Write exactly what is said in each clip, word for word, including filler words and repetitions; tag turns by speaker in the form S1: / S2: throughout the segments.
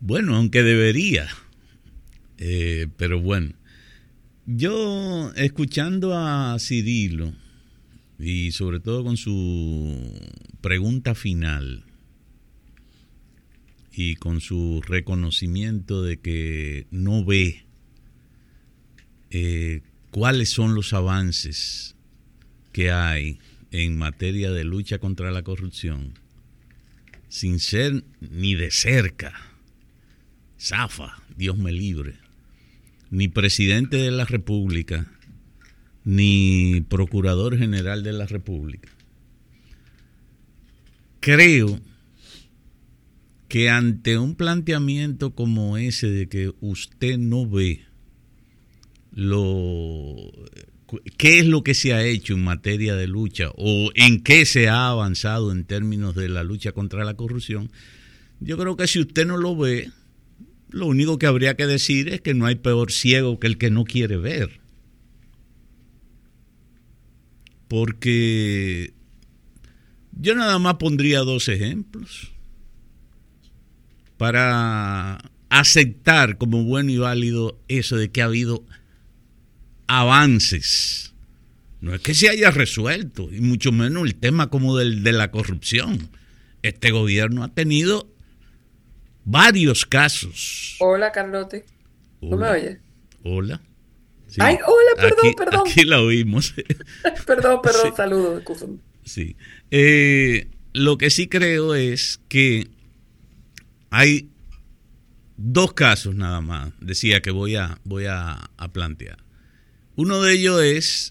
S1: Bueno, aunque debería. Eh, pero bueno, yo escuchando a Cirilo y sobre todo con su pregunta final y con su reconocimiento de que no ve eh, cuáles son los avances que hay en materia de lucha contra la corrupción, sin ser ni de cerca, zafa, Dios me libre, ni presidente de la República, ni procurador general de la República. Creo que ante un planteamiento como ese de que usted no ve lo qué es lo que se ha hecho en materia de lucha o en qué se ha avanzado en términos de la lucha contra la corrupción, yo creo que si usted no lo ve, lo único que habría que decir es que no hay peor ciego que el que no quiere ver. Porque yo nada más pondría dos ejemplos para aceptar como bueno y válido eso de que ha habido avances. No es que se haya resuelto, y mucho menos el tema como del, de la corrupción. Este gobierno ha tenido varios casos.
S2: Hola, Carlote. ¿No
S1: Hola.
S2: me oyes?
S1: Hola. Sí.
S2: Ay, hola, perdón,
S1: aquí,
S2: perdón.
S1: Aquí la oímos.
S2: perdón, perdón,
S1: Sí.
S2: saludos, disculpen.
S1: Sí. Eh, lo que sí creo es que hay dos casos nada más, decía que voy a, voy a, a plantear. Uno de ellos es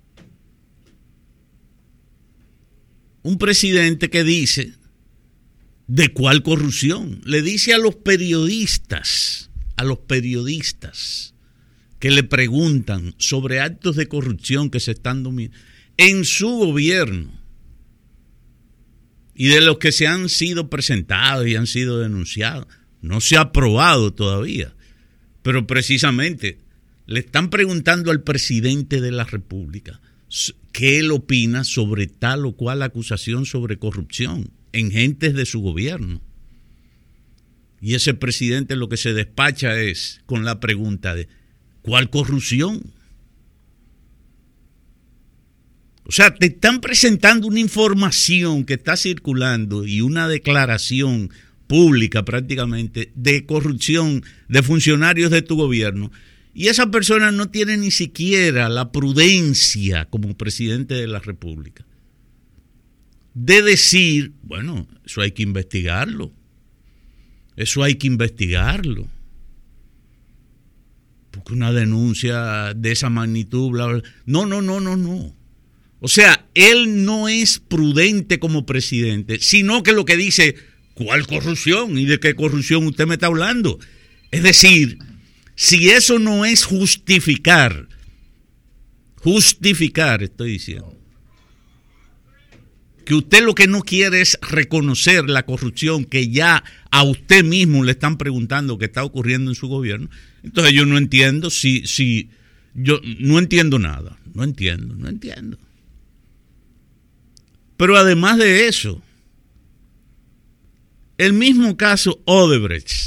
S1: un presidente que dice, ¿de cuál corrupción? Le dice a los periodistas, a los periodistas que le preguntan sobre actos de corrupción que se están dominando en su gobierno y de los que se han sido presentados y han sido denunciados. No se ha aprobado todavía, pero precisamente le están preguntando al presidente de la República qué él opina sobre tal o cual acusación sobre corrupción en gentes de su gobierno. Y ese presidente lo que se despacha es con la pregunta de ¿cuál corrupción? O sea, te están presentando una información que está circulando y una declaración pública prácticamente de corrupción de funcionarios de tu gobierno, y esa persona no tiene ni siquiera la prudencia como presidente de la República de decir, bueno, eso hay que investigarlo, eso hay que investigarlo, porque una denuncia de esa magnitud, bla, bla, no, no, no, no, no. O sea, él no es prudente como presidente, sino que lo que dice, ¿cuál corrupción? ¿Y de qué corrupción usted me está hablando? Es decir, si eso no es justificar, justificar, estoy diciendo, que usted lo que no quiere es reconocer la corrupción que ya a usted mismo le están preguntando que está ocurriendo en su gobierno, entonces yo no entiendo si, si yo no entiendo nada, no entiendo, no entiendo. Pero además de eso, el mismo caso Odebrecht,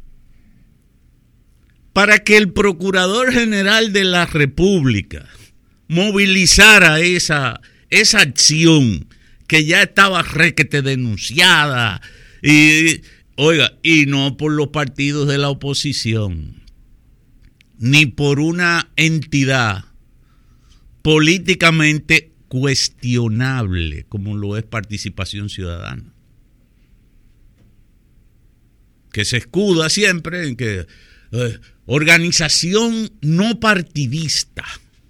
S1: para que el Procurador General de la República movilizara esa, esa acción que ya estaba requete denunciada, y, oiga, y no por los partidos de la oposición, ni por una entidad políticamente cuestionable como lo es Participación Ciudadana, que se escuda siempre en que eh, organización no partidista,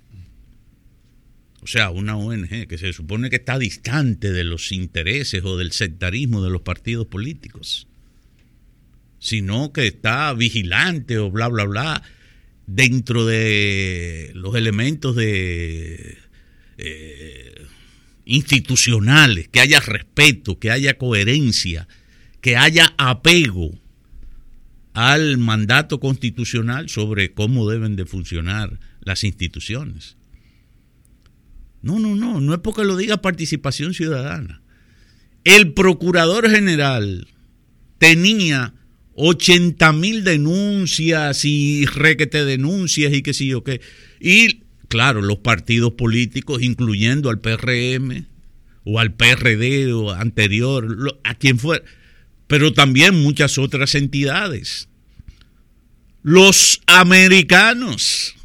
S1: o sea, una O N G que se supone que está distante de los intereses o del sectarismo de los partidos políticos, sino que está vigilante o bla, bla, bla, dentro de los elementos de eh, institucionales, que haya respeto, que haya coherencia, que haya apego al mandato constitucional sobre cómo deben de funcionar las instituciones. No, no, no, no es porque lo diga Participación Ciudadana. El Procurador General tenía ochenta mil denuncias y requete denuncias y qué sé yo qué. Y claro, los partidos políticos, incluyendo al P R M o al P R D o anterior, a quien fuera, pero también muchas otras entidades. Los americanos.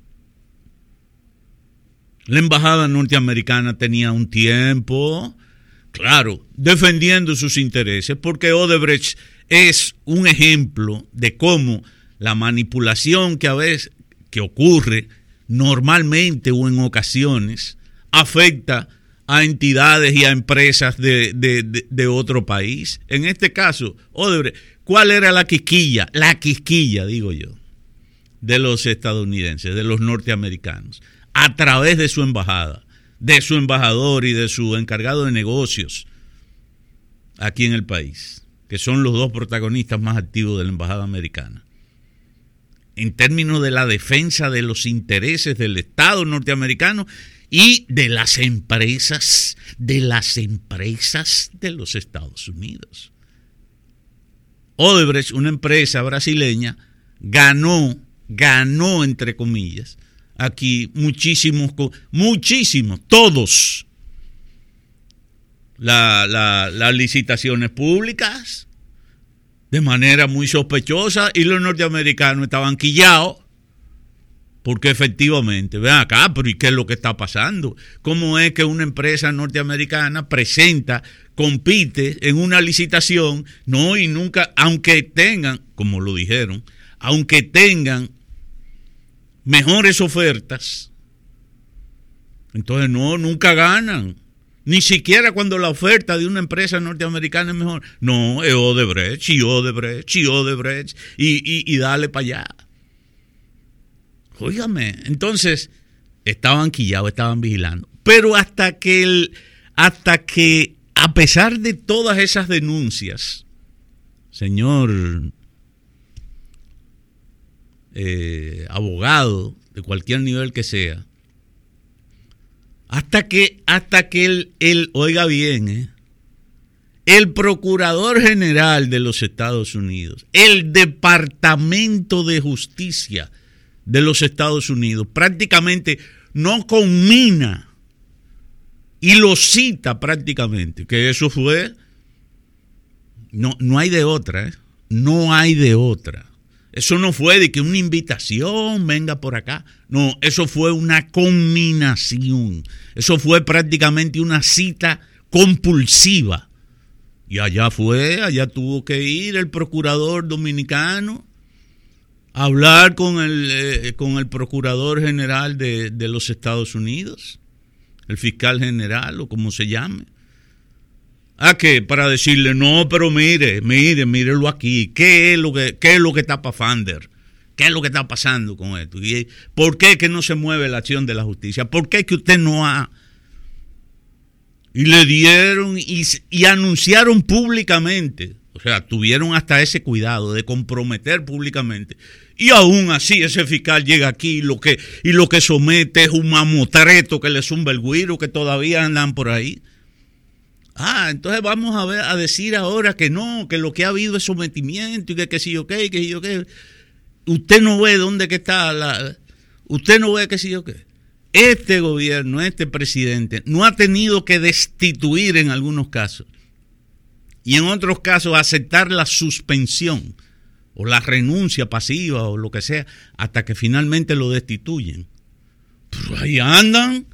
S1: La embajada norteamericana tenía un tiempo, claro, defendiendo sus intereses, porque Odebrecht es un ejemplo de cómo la manipulación que a veces que ocurre normalmente o en ocasiones afecta a entidades y a empresas de, de, de, de otro país. En este caso, Odebrecht, ¿cuál era la quisquilla? La quisquilla, digo yo, de los estadounidenses, de los norteamericanos, a través de su embajada, de su embajador y de su encargado de negocios aquí en el país, que son los dos protagonistas más activos de la embajada americana. En términos de la defensa de los intereses del Estado norteamericano y de las empresas, de las empresas de los Estados Unidos. Odebrecht, una empresa brasileña, ganó, ganó entre comillas, aquí muchísimos, muchísimos, todos, la, la, las licitaciones públicas de manera muy sospechosa y los norteamericanos estaban quillados porque efectivamente, ven acá, pero ¿y qué es lo que está pasando? ¿Cómo es que una empresa norteamericana presenta, compite en una licitación, no y nunca, aunque tengan, como lo dijeron, aunque tengan mejores ofertas, entonces no, nunca ganan, ni siquiera cuando la oferta de una empresa norteamericana es mejor, no, es Odebrecht, y Odebrecht, y Odebrecht, y, y, y dale para allá. Óigame, entonces estaban quillados, estaban vigilando, pero hasta que, el, hasta que a pesar de todas esas denuncias, señor Eh, abogado de cualquier nivel que sea, hasta que hasta que el, el oiga bien, eh, el Procurador General de los Estados Unidos, el Departamento de Justicia de los Estados Unidos, prácticamente no conmina y lo cita prácticamente, que eso fue, no, no hay de otra, eh, no hay de otra. Eso no fue de que una invitación venga por acá. No, eso fue una conminación. Eso fue prácticamente una cita compulsiva. Y allá fue, allá tuvo que ir el procurador dominicano a hablar con el, eh, con el procurador general de, de los Estados Unidos, el fiscal general o como se llame. ¿A qué? Para decirle, no, pero mire, mire, mírelo aquí. ¿Qué es lo que, qué es lo que está pasando? ¿Qué es lo que está pasando con esto? ¿Y por qué que no se mueve la acción de la justicia? ¿Por qué que usted no ha? Y le dieron y, y anunciaron públicamente, o sea, tuvieron hasta ese cuidado de comprometer públicamente. Y aún así ese fiscal llega aquí y lo que, y lo que somete es un mamotreto que le zumba el güiro que todavía andan por ahí. Ah, entonces vamos a ver, a decir ahora que no, que lo que ha habido es sometimiento y que que sí yo qué, que sí yo qué. Usted no ve dónde que está la, usted no ve que sí yo qué. Este gobierno, este presidente, no ha tenido que destituir en algunos casos y en otros casos aceptar la suspensión o la renuncia pasiva o lo que sea hasta que finalmente lo destituyen. Pero ahí andan.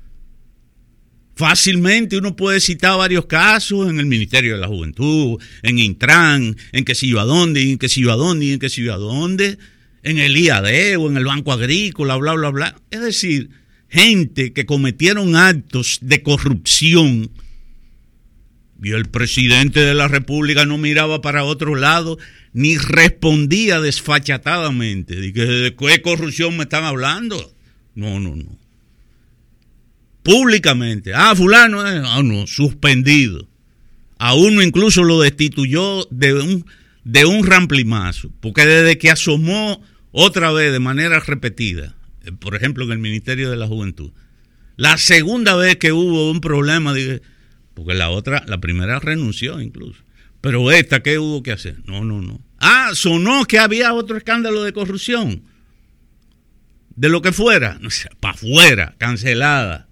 S1: Fácilmente uno puede citar varios casos en el Ministerio de la Juventud, en Intran, en que si yo a dónde, en que si yo a dónde, en que si yo a dónde, en el I A D o en el Banco Agrícola, bla, bla, bla. Es decir, gente que cometieron actos de corrupción y el presidente de la República no miraba para otro lado ni respondía desfachatadamente. ¿De qué, de qué corrupción me están hablando? No, no, no. Públicamente, ah, fulano, eh, ah, no, suspendido. A uno incluso lo destituyó de un, de un ramplimazo, porque desde que asomó otra vez de manera repetida, eh, por ejemplo en el Ministerio de la Juventud, la segunda vez que hubo un problema, dije, porque la otra, la primera renunció incluso, Pero esta, ¿qué hubo que hacer? No, no, no. Ah, sonó que había otro escándalo de corrupción. De lo que fuera. No sé, para afuera, cancelada.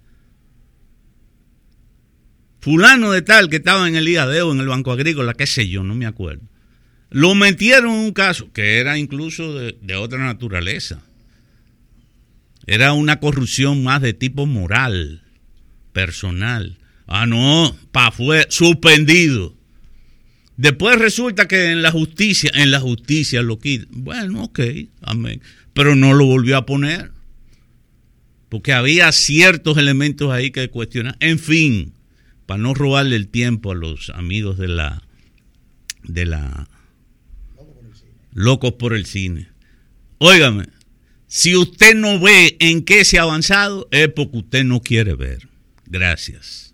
S1: Fulano de tal que estaba en el I A D o en el Banco Agrícola, qué sé yo, no me acuerdo. Lo metieron en un caso que era incluso de, de otra naturaleza. Era una corrupción más de tipo moral, personal. Ah, no, para afuera, suspendido. Después resulta que en la justicia, en la justicia lo quita. Bueno, ok, amén. Pero no lo volvió a poner. Porque había ciertos elementos ahí que cuestionar. En fin, para no robarle el tiempo a los amigos de la de la Locos por el Cine. Óigame, si usted no ve en qué se ha avanzado, es porque usted no quiere ver. Gracias.